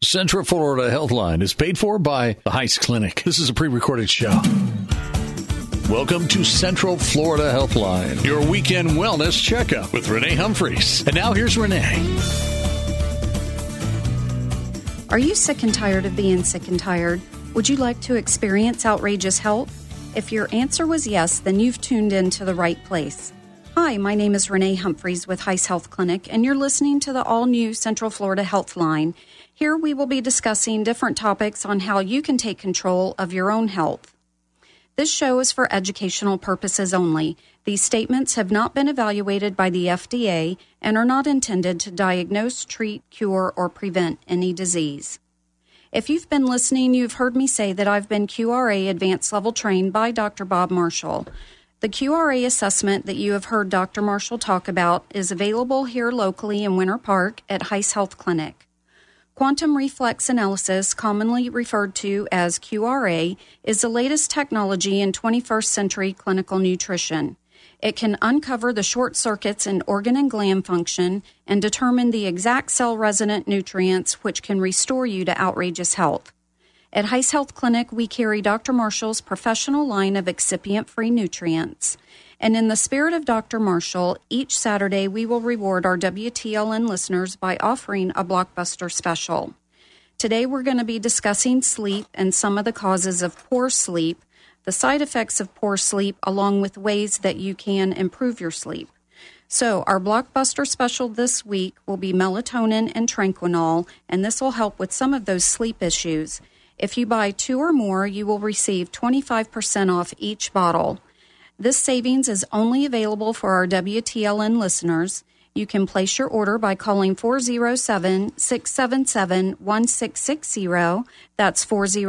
Central Florida Healthline is paid for by the Heiss Clinic. This is a pre-recorded show. Welcome to Central Florida Healthline, your weekend wellness checkup with Renee Humphreys. And now here's Renee. Are you sick and tired of being sick and tired? Would you like to experience outrageous health? If your answer was yes, then you've tuned in to the right place. Hi, my name is Renee Humphreys with Heiss Health Clinic, and you're listening to the all-new Central Florida Healthline. Here we will be discussing different topics on how you can take control of your own health. This show is for educational purposes only. These statements have not been evaluated by the FDA and are not intended to diagnose, treat, cure, or prevent any disease. If you've been listening, you've heard me say that I've been QRA Advanced Level trained by Dr. Bob Marshall. The QRA assessment that you have heard Dr. Marshall talk about is available here locally in Winter Park at Heiss Health Clinic. Quantum reflex analysis, commonly referred to as QRA, is the latest technology in 21st century clinical nutrition. It can uncover the short circuits in organ and gland function and determine the exact cell-resident nutrients which can restore you to outrageous health. At Heiss Health Clinic, we carry Dr. Marshall's professional line of excipient-free nutrients. And in the spirit of Dr. Marshall, each Saturday we will reward our WTLN listeners by offering a blockbuster special. Today we're going to be discussing sleep and some of the causes of poor sleep, the side effects of poor sleep, along with ways that you can improve your sleep. So our blockbuster special this week will be melatonin and Tranquinol, and this will help with some of those sleep issues. If you buy 2 or more, you will receive 25% off each bottle. This savings is only available for our WTLN listeners. You can place your order by calling 407-677-1660. That's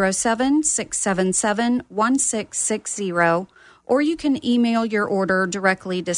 407-677-1660. Or you can email your order directly to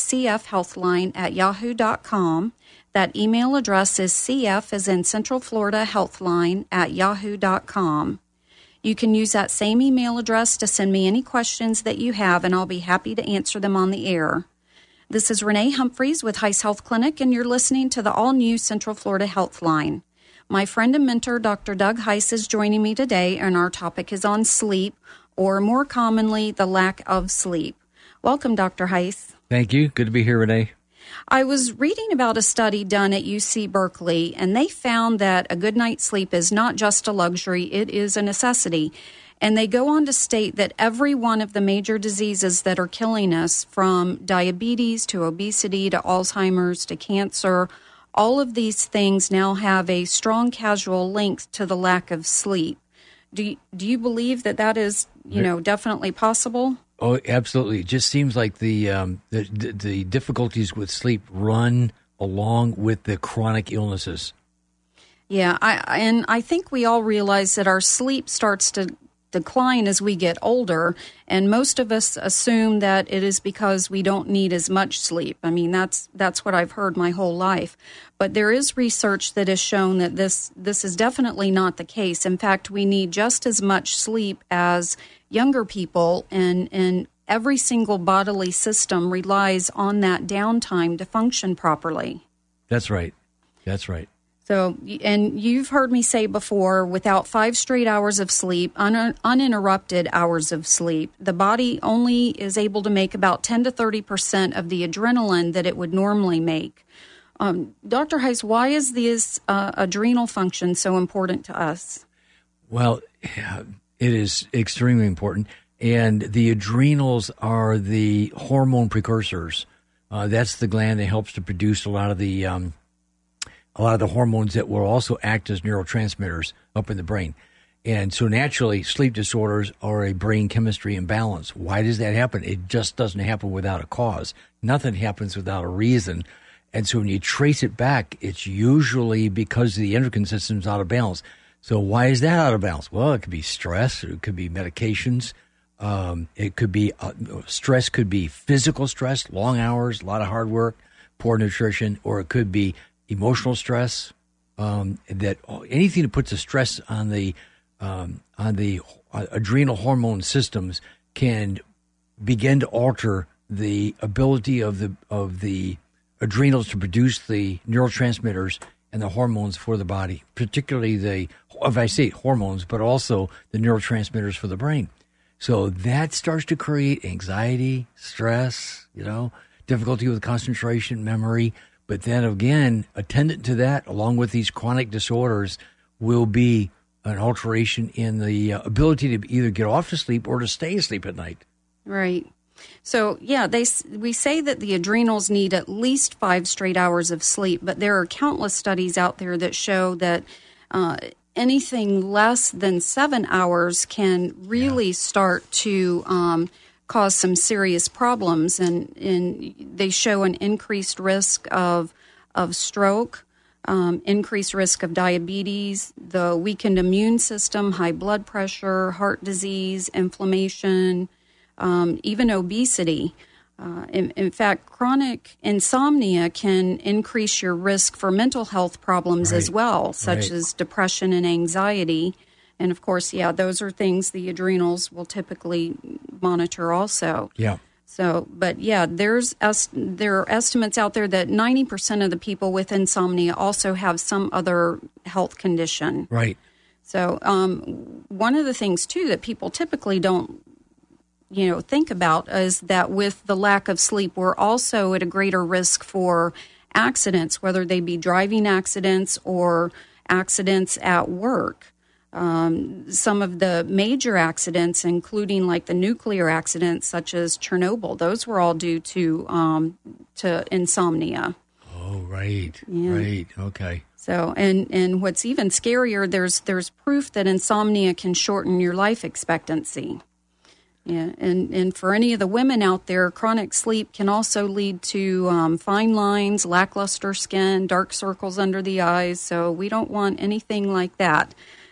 cfhealthline@yahoo.com. That email address is cf as in Central Florida Healthline @yahoo.com. You can use that same email address to send me any questions that you have, and I'll be happy to answer them on the air. This is Renee Humphreys with Heiss Health Clinic, and you're listening to the all-new Central Florida Healthline. My friend and mentor, Dr. Doug Heiss, is joining me today, and our topic is on sleep, or more commonly, the lack of sleep. Welcome, Dr. Heiss. Thank you. Good to be here, Renee. I was reading about a study done at UC Berkeley, and they found that a good night's sleep is not just a luxury, it is a necessity. And they go on to state that every one of the major diseases that are killing us, from diabetes to obesity to Alzheimer's to cancer, all of these things now have a strong causal link to the lack of sleep. Do you believe that is, definitely possible? Oh, absolutely. It just seems like the difficulties with sleep run along with the chronic illnesses. Yeah, I think we all realize that our sleep starts to decline as we get older, and most of us assume that it is because we don't need as much sleep. I mean, that's what I've heard my whole life. But there is research that has shown that this is definitely not the case. In fact, we need just as much sleep as younger people, and every single bodily system relies on that downtime to function properly. That's right. That's right. So, and you've heard me say before, without 5 straight hours of sleep, uninterrupted hours of sleep, the body only is able to make about 10 to 30% of the adrenaline that it would normally make. Dr. Heiss, why is this adrenal function so important to us? Well, it is extremely important. And the adrenals are the hormone precursors. That's the gland that helps to produce a lot of the hormones that will also act as neurotransmitters up in the brain. And so naturally, sleep disorders are a brain chemistry imbalance. Why does that happen? It just doesn't happen without a cause. Nothing happens without a reason. And so when you trace it back, it's usually because the endocrine system's out of balance. So why is that out of balance? Well, it could be stress. It could be medications. It could be stress, could be physical stress, long hours, a lot of hard work, poor nutrition, or it could be emotional stress. That anything that puts a stress on the adrenal hormone systems can begin to alter the ability of the adrenals to produce the neurotransmitters and the hormones for the body, particularly if I say hormones, but also the neurotransmitters for the brain. So that starts to create anxiety, stress, difficulty with concentration, memory. But then again, attendant to that, along with these chronic disorders, will be an alteration in the ability to either get off to sleep or to stay asleep at night. Right. So, yeah, we say that the adrenals need at least 5 straight hours of sleep, but there are countless studies out there that show that anything less than 7 hours can really start to cause some serious problems, and they show an increased risk of stroke, increased risk of diabetes, the weakened immune system, high blood pressure, heart disease, inflammation, even obesity. In fact, chronic insomnia can increase your risk for mental health problems as well, such as depression and anxiety. And of course, those are things the adrenals will typically monitor also. Yeah. So, but there are estimates out there that 90% of the people with insomnia also have some other health condition. Right. So, one of the things too that people typically don't think about is that with the lack of sleep, we're also at a greater risk for accidents, whether they be driving accidents or accidents at work. Some of the major accidents, including like the nuclear accidents such as Chernobyl, those were all due to insomnia. Oh, right. Yeah. Right. Okay. So, and what's even scarier, there's proof that insomnia can shorten your life expectancy. Yeah, and for any of the women out there, chronic sleep can also lead to fine lines, lackluster skin, dark circles under the eyes. So we don't want anything like that.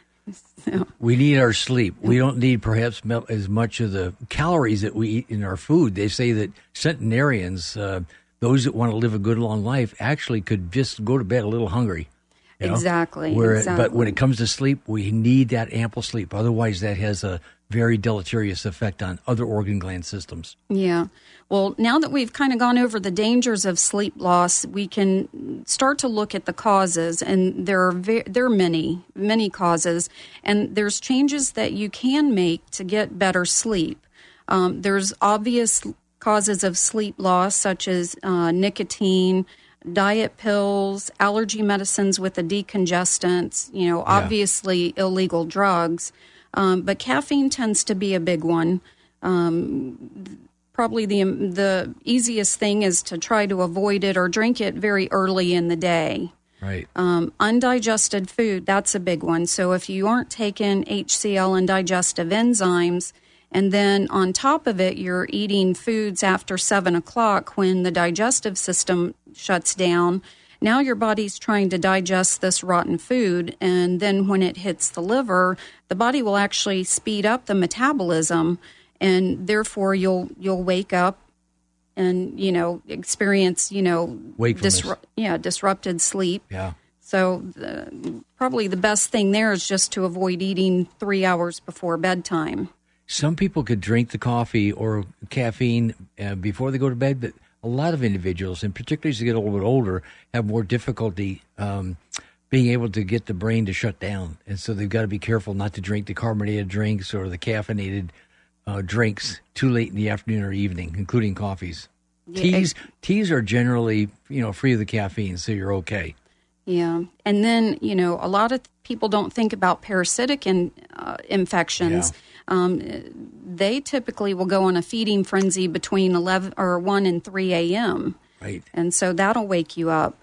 So. We need our sleep. We don't need perhaps as much of the calories that we eat in our food. They say that centenarians, those that want to live a good long life, actually could just go to bed a little hungry. Exactly. But when it comes to sleep, we need that ample sleep. Otherwise, that has a very deleterious effect on other organ gland systems. Yeah. Well, now that we've kind of gone over the dangers of sleep loss, we can start to look at the causes, and there are many causes, and there's changes that you can make to get better sleep. There's obvious causes of sleep loss, such as nicotine, diet pills, allergy medicines with the decongestants, obviously illegal drugs. But caffeine tends to be a big one. Probably the easiest thing is to try to avoid it or drink it very early in the day. Right. Undigested food, that's a big one. So if you aren't taking HCl and digestive enzymes, and then on top of it, you're eating foods after 7 o'clock when the digestive system shuts down, now your body's trying to digest this rotten food, and then when it hits the liver, the body will actually speed up the metabolism, and therefore you'll wake up and experience disrupted sleep. Yeah. So probably the best thing there is just to avoid eating 3 hours before bedtime. Some people could drink the coffee or caffeine before they go to bed, but a lot of individuals, and particularly as they get a little bit older, have more difficulty being able to get the brain to shut down. And so they've got to be careful not to drink the carbonated drinks or the caffeinated drinks too late in the afternoon or evening, including coffees. Yeah. Teas are generally, free of the caffeine, so you're okay. Yeah. And then, a lot of people don't think about parasitic infections. Yeah. They typically will go on a feeding frenzy between 1 and 3 a.m. Right. And so that'll wake you up.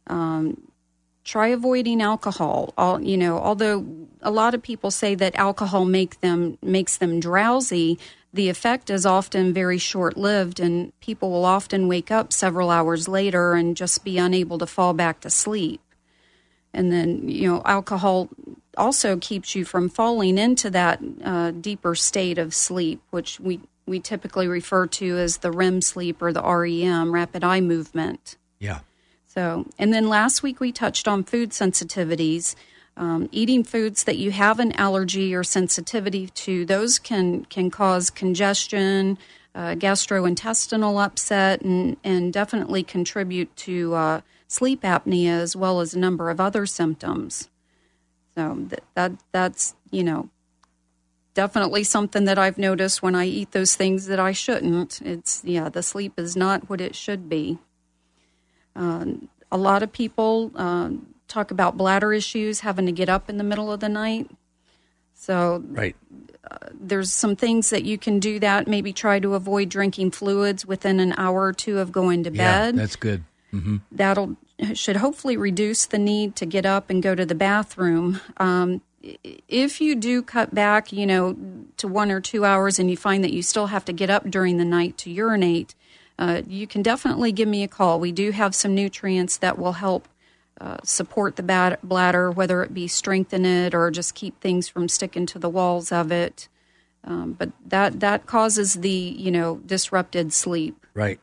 Try avoiding alcohol. Although a lot of people say that alcohol makes them drowsy, the effect is often very short-lived, and people will often wake up several hours later and just be unable to fall back to sleep. And then, alcohol also keeps you from falling into that deeper state of sleep, which we typically refer to as the REM sleep or the REM, rapid eye movement. Yeah. So, and then last week we touched on food sensitivities. Eating foods that you have an allergy or sensitivity to, those can cause congestion, gastrointestinal upset, and definitely contribute to sleep apnea as well as a number of other symptoms. So that's, definitely something that I've noticed when I eat those things that I shouldn't. The sleep is not what it should be. A lot of people talk about bladder issues, having to get up in the middle of the night. So right. There's some things that you can do that. Maybe try to avoid drinking fluids within an hour or two of going to bed. Yeah, that's good. Mm-hmm. That'll should hopefully reduce the need to get up and go to the bathroom. If you do cut back, to 1 or 2 hours and you find that you still have to get up during the night to urinate, you can definitely give me a call. We do have some nutrients that will help support the bladder, whether it be strengthen it or just keep things from sticking to the walls of it. But that causes the, disrupted sleep. Right.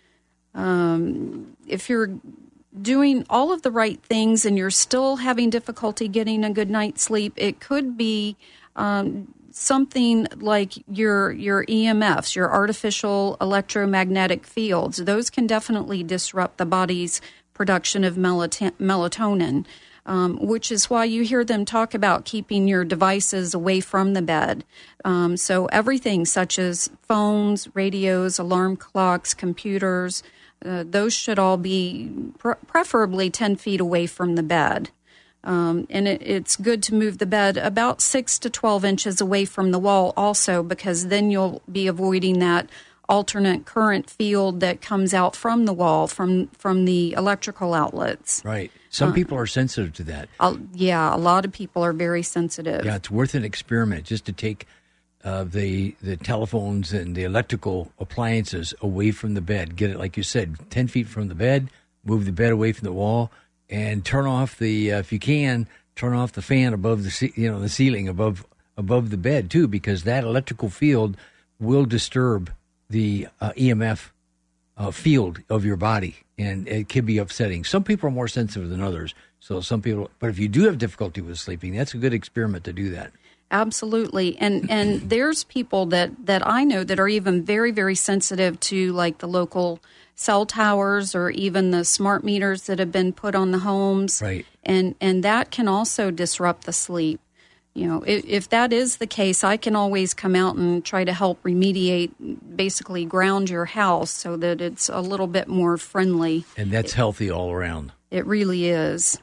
If you're doing all of the right things and you're still having difficulty getting a good night's sleep, it could be something like your EMFs, your artificial electromagnetic fields. Those can definitely disrupt the body's production of melatonin, which is why you hear them talk about keeping your devices away from the bed. So everything such as phones, radios, alarm clocks, computers, those should all be preferably 10 feet away from the bed. And it's good to move the bed about 6 to 12 inches away from the wall also, because then you'll be avoiding that alternate current field that comes out from the wall, from the electrical outlets. Right. Some people are sensitive to that. A lot of people are very sensitive. Yeah, it's worth an experiment just to take the telephones and the electrical appliances away from the bed. Get it, like you said, 10 feet from the bed, move the bed away from the wall, and turn off if you can, turn off the fan above the ceiling above the bed too, because that electrical field will disturb the EMF field of your body, and it can be upsetting. Some people are more sensitive than others, but if you do have difficulty with sleeping, that's a good experiment to do that. Absolutely. And there's people that I know that are even very, very sensitive to like the local cell towers or even the smart meters that have been put on the homes. Right. And that can also disrupt the sleep. If that is the case, I can always come out and try to help remediate, basically ground your house so that it's a little bit more friendly. And that's healthy all around. It really is.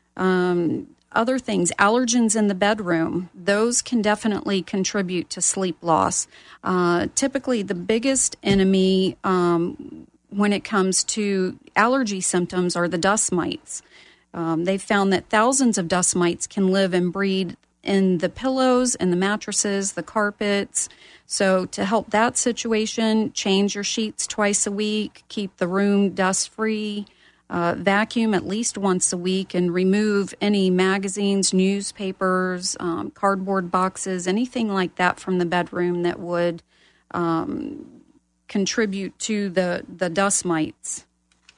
Other things, allergens in the bedroom, those can definitely contribute to sleep loss. Typically, the biggest enemy when it comes to allergy symptoms are the dust mites. They've found that thousands of dust mites can live and breed in the pillows and the mattresses, the carpets. So to help that situation, change your sheets twice a week, keep the room dust-free, vacuum at least once a week, and remove any magazines, newspapers, cardboard boxes, anything like that from the bedroom that would contribute to the dust mites.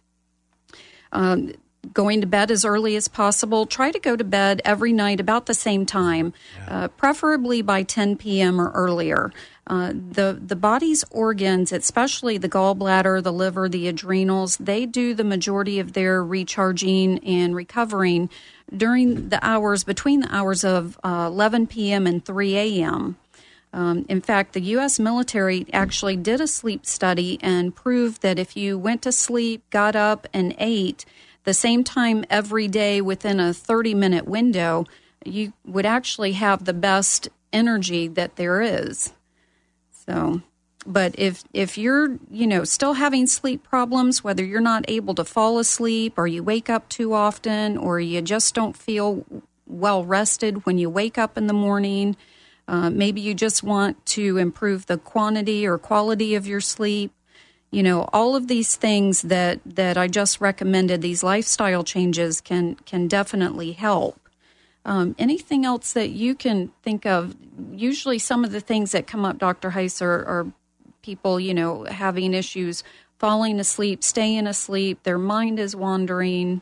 Going to bed as early as possible. Try to go to bed every night about the same time, preferably by 10 p.m. or earlier. The body's organs, especially the gallbladder, the liver, the adrenals, they do the majority of their recharging and recovering during the hours between the hours of 11 p.m. and 3 a.m. In fact, the U.S. military actually did a sleep study and proved that if you went to sleep, got up, and ate the same time every day within a 30-minute window, you would actually have the best energy that there is. So, but if you're, still having sleep problems, whether you're not able to fall asleep or you wake up too often or you just don't feel well rested when you wake up in the morning, maybe you just want to improve the quantity or quality of your sleep, all of these things that I just recommended, these lifestyle changes can definitely help. Anything else that you can think of? Usually some of the things that come up, Dr. Heiss, are people, having issues falling asleep, staying asleep, their mind is wandering.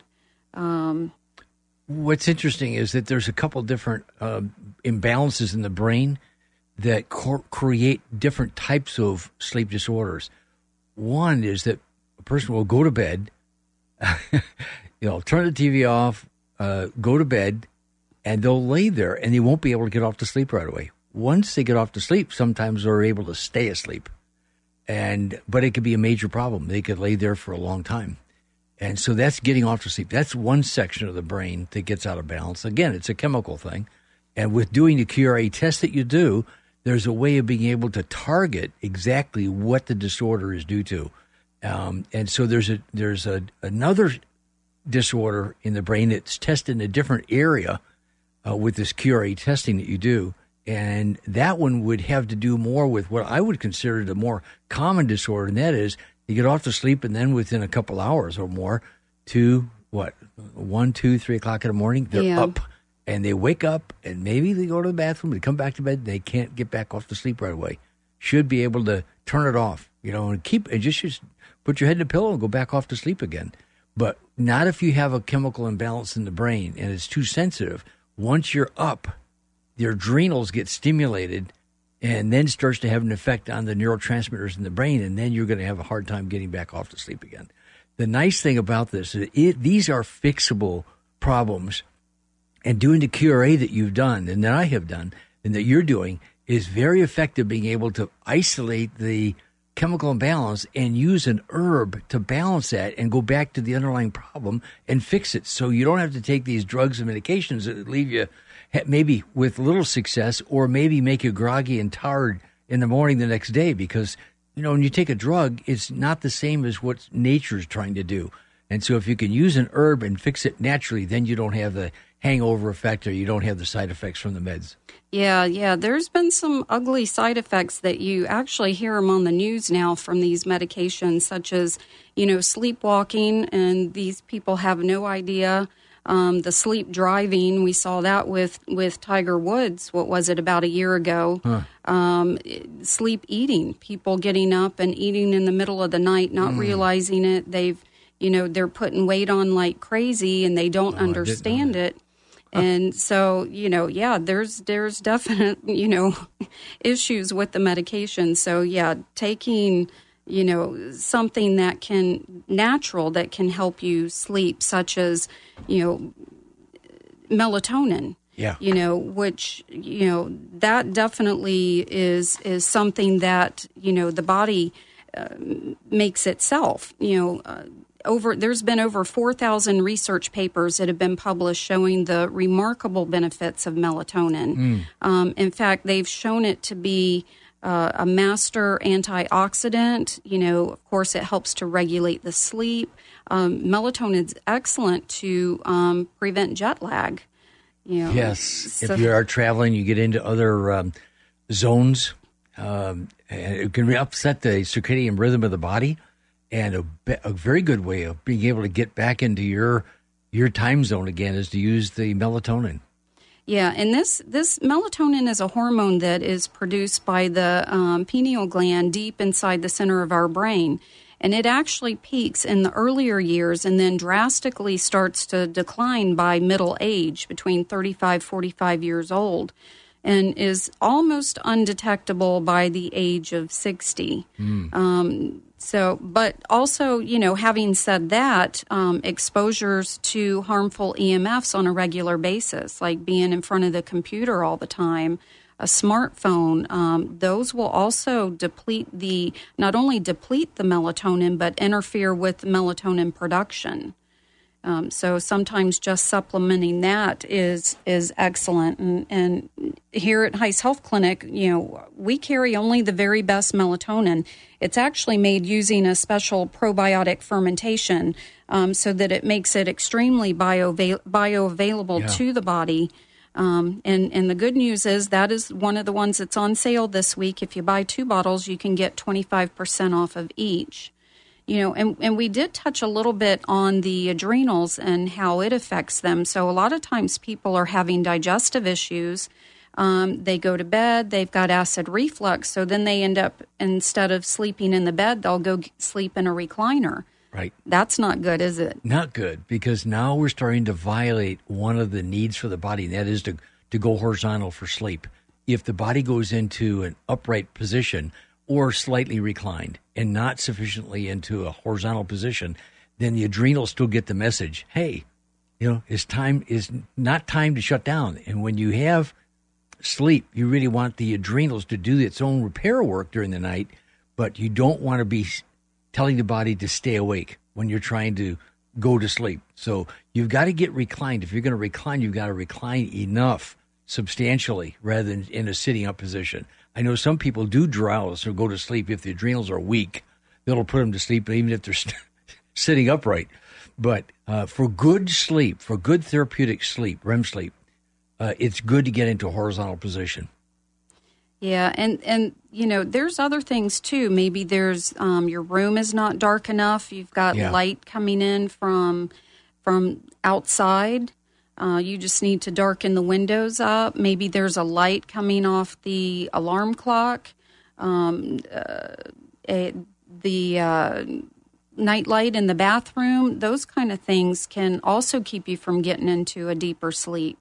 What's interesting is that there's a couple different imbalances in the brain that create different types of sleep disorders. One is that a person will go to bed turn the TV off, go to bed, and they'll lay there, and they won't be able to get off to sleep right away. Once they get off to sleep, sometimes they're able to stay asleep. But it could be a major problem. They could lay there for a long time. And so that's getting off to sleep. That's one section of the brain that gets out of balance. Again, it's a chemical thing. And with doing the QRA test that you do, there's a way of being able to target exactly what the disorder is due to. And so there's another disorder in the brain that's tested in a different area with this QRA testing that you do. And that one would have to do more with what I would consider the more common disorder, and that is you get off to sleep, and then within a couple hours or more, 1, 2, 3 o'clock in the morning, they're up, and they wake up, and maybe they go to the bathroom, they come back to bed, and they can't get back off to sleep right away. Should be able to turn it off, and just put your head in a pillow and go back off to sleep again. But not if you have a chemical imbalance in the brain, and it's too sensitive. Once you're up, your adrenals get stimulated and then starts to have an effect on the neurotransmitters in the brain, and then you're going to have a hard time getting back off to sleep again. The nice thing about this is these are fixable problems, and doing the QRA that you've done and that I have done and that you're doing is very effective, being able to isolate the chemical imbalance and use an herb to balance that and go back to the underlying problem and fix it. So you don't have to take these drugs and medications that leave you maybe with little success, or maybe make you groggy and tired in the morning the next day, because, when you take a drug, it's not the same as what nature's trying to do. And so if you can use an herb and fix it naturally, then you don't have the hangover effect, or you don't have the side effects from the meds. Yeah. There's been some ugly side effects that you actually hear them on the news now from these medications, such as, sleepwalking, and these people have no idea. The sleep driving, we saw that with Tiger Woods. What was it, about a year ago? Sleep eating, people getting up and eating in the middle of the night, not realizing it. They're putting weight on like crazy, and they don't understand it. And so, there's definite, issues with the medication. So, taking, something that can help you sleep, such as, melatonin. Yeah. Which, that definitely is something that, the body makes itself. There's been over 4,000 research papers that have been published showing the remarkable benefits of melatonin. In fact, they've shown it to be a master antioxidant. Of course, it helps to regulate the sleep. Melatonin is excellent to prevent jet lag. Yes. So, if you are traveling, you get into other zones. It can upset the circadian rhythm of the body. And a very good way of being able to get back into your time zone again is to use the melatonin. Yeah, and this melatonin is a hormone that is produced by the pineal gland deep inside the center of our brain. And it actually peaks in the earlier years and then drastically starts to decline by middle age, between 35, 45 years old, and is almost undetectable by the age of 60. But also, having said that, exposures to harmful EMFs on a regular basis, like being in front of the computer all the time, a smartphone, those will also not only deplete the melatonin, but interfere with melatonin production. So sometimes just supplementing that is excellent. And here at Heiss Health Clinic, we carry only the very best melatonin. It's actually made using a special probiotic fermentation, so that it makes it extremely bioavailable to the body. And the good news is that is one of the ones that's on sale this week. If you buy 2 bottles, you can get 25% off of each. And we did touch a little bit on the adrenals and how it affects them. So a lot of times people are having digestive issues. They go to bed, they've got acid reflux, so then they end up, instead of sleeping in the bed, they'll go sleep in a recliner. Right. That's not good, is it? Not good, because now we're starting to violate one of the needs for the body, and that is to go horizontal for sleep. If the body goes into an upright position or slightly reclined and not sufficiently into a horizontal position, then the adrenals still get the message. Hey, it's not time to shut down. And when you have sleep, you really want the adrenals to do its own repair work during the night, but you don't want to be telling the body to stay awake when you're trying to go to sleep. So you've got to get reclined. If you're going to recline, you've got to recline enough, substantially, rather than in a sitting up position. I know some people do drowse or go to sleep if the adrenals are weak. That'll put them to sleep even if they're sitting upright. But for good sleep, for good therapeutic sleep, REM sleep, it's good to get into a horizontal position. Yeah, and there's other things too. Maybe there's your room is not dark enough. You've got light coming in from outside. You just need to darken the windows up. Maybe there's a light coming off the alarm clock. The night light in the bathroom. Those kind of things can also keep you from getting into a deeper sleep.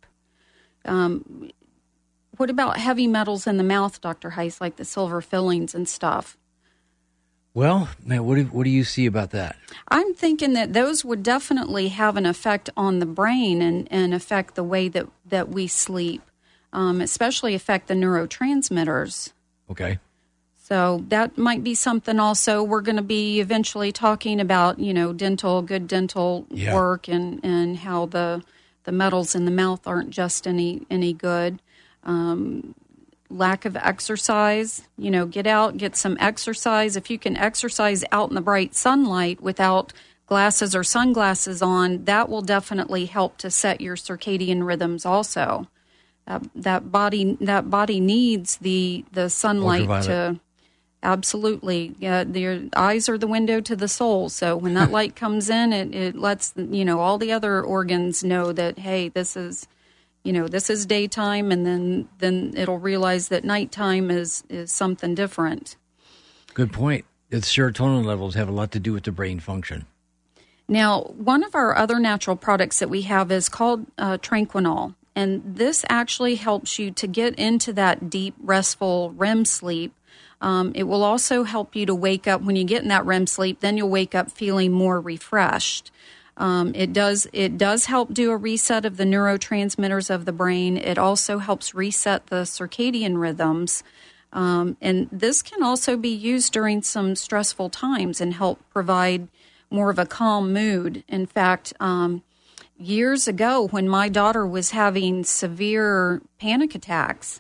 What about heavy metals in the mouth, Dr. Heiss, like the silver fillings and stuff? Well, man, what do you see about that? I'm thinking that those would definitely have an effect on the brain and affect the way that we sleep, especially affect the neurotransmitters. Okay. So that might be something also. We're going to be eventually talking about, good dental work and how the metals in the mouth aren't just any good. Lack of exercise, get out, get some exercise. If you can exercise out in the bright sunlight without glasses or sunglasses on, that will definitely help to set your circadian rhythms also. That body needs the sunlight ultraviolet. to absolutely. Your eyes are the window to the soul. So when that light comes in, it lets all the other organs know that, hey, this is daytime, and then it'll realize that nighttime is something different. Good point. The serotonin levels have a lot to do with the brain function. Now, one of our other natural products that we have is called Tranquinol, and this actually helps you to get into that deep, restful REM sleep. It will also help you to wake up. When you get in that REM sleep, then you'll wake up feeling more refreshed. It does help do a reset of the neurotransmitters of the brain. It also helps reset the circadian rhythms. And this can also be used during some stressful times and help provide more of a calm mood. In fact, years ago when my daughter was having severe panic attacks,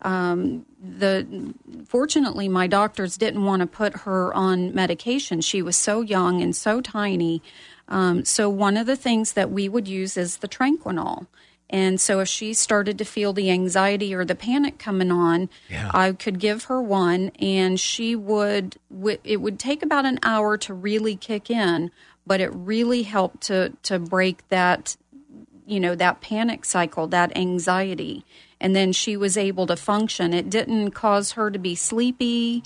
fortunately my doctors didn't want to put her on medication. She was so young and so tiny. So one of the things that we would use is the Tranquinol. And so if she started to feel the anxiety or the panic coming on, I could give her one, and it would take about an hour to really kick in, but it really helped to break that, that panic cycle, that anxiety. And then she was able to function. It didn't cause her to be sleepy.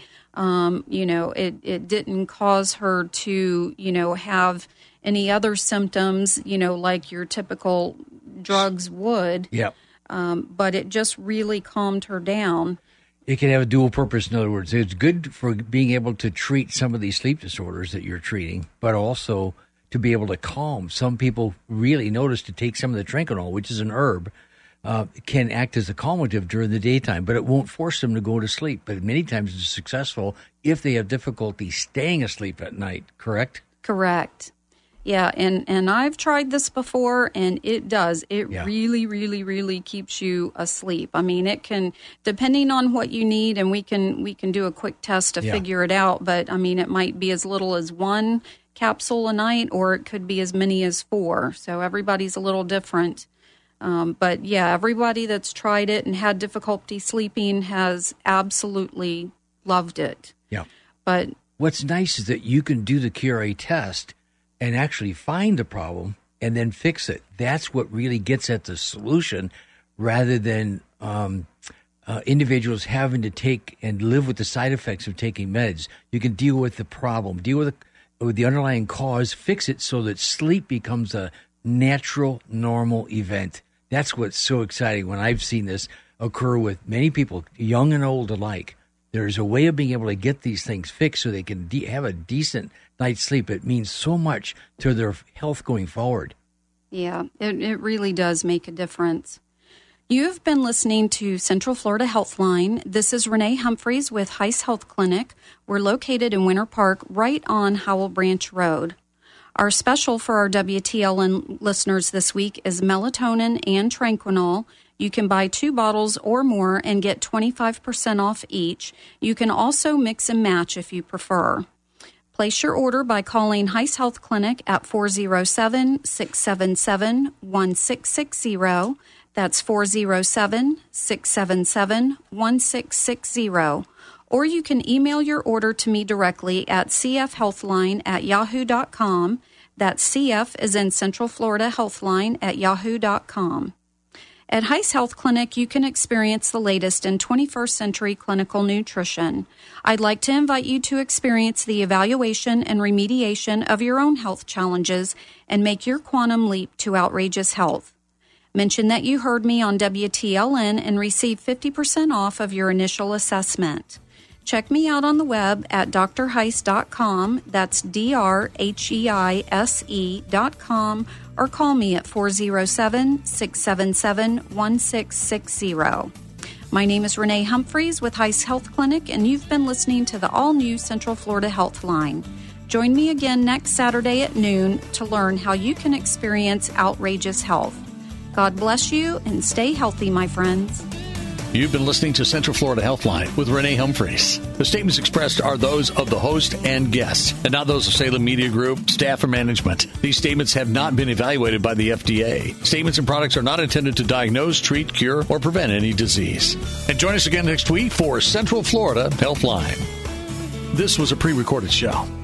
It didn't cause her to, have any other symptoms, like your typical drugs would. Yep. But it just really calmed her down. It can have a dual purpose. In other words, it's good for being able to treat some of these sleep disorders that you're treating, but also to be able to calm. Some people really notice to take some of the Tranquinol, which is an herb, can act as a calmative during the daytime, but it won't force them to go to sleep. But many times it's successful if they have difficulty staying asleep at night, correct? Correct. Yeah, and I've tried this before, and it does. It really, really, really keeps you asleep. I mean, it can, depending on what you need, and we can do a quick test to figure it out, but, I mean, it might be as little as 1 capsule a night, or it could be as many as 4. So everybody's a little different. But, everybody that's tried it and had difficulty sleeping has absolutely loved it. Yeah. But what's nice is that you can do the QRA test and actually find the problem and then fix it. That's what really gets at the solution, rather than individuals having to take and live with the side effects of taking meds. You can deal with the problem, deal with the underlying cause, fix it so that sleep becomes a natural, normal event. That's what's so exciting when I've seen this occur with many people, young and old alike. there's a way of being able to get these things fixed so they can have a decent night's sleep. It means so much to their health going forward. Yeah, it really does make a difference. You've been listening to Central Florida Healthline. This is Renee Humphreys with Heiss Health Clinic. We're located in Winter Park, right on Howell Branch Road. Our special for our WTLN listeners this week is melatonin and Tranquinol. You can buy 2 bottles or more and get 25% off each. You can also mix and match if you prefer. Place your order by calling Heiss Health Clinic at 407-677-1660. That's 407-677-1660. Or you can email your order to me directly at cfhealthline@yahoo.com. That's CF as in Central Florida Healthline at yahoo.com. At Heiss Health Clinic, you can experience the latest in 21st century clinical nutrition. I'd like to invite you to experience the evaluation and remediation of your own health challenges and make your quantum leap to outrageous health. Mention that you heard me on WTLN and receive 50% off of your initial assessment. Check me out on the web at drheiss.com. That's drheise.com, or call me at 407-677-1660. My name is Renee Humphreys with Heiss Health Clinic, and you've been listening to the all-new Central Florida Healthline. Join me again next Saturday at noon to learn how you can experience outrageous health. God bless you and stay healthy, my friends. You've been listening to Central Florida Healthline with Renee Humphreys. The statements expressed are those of the host and guests, and not those of Salem Media Group, staff, or management. These statements have not been evaluated by the FDA. Statements and products are not intended to diagnose, treat, cure, or prevent any disease. And join us again next week for Central Florida Healthline. This was a pre-recorded show.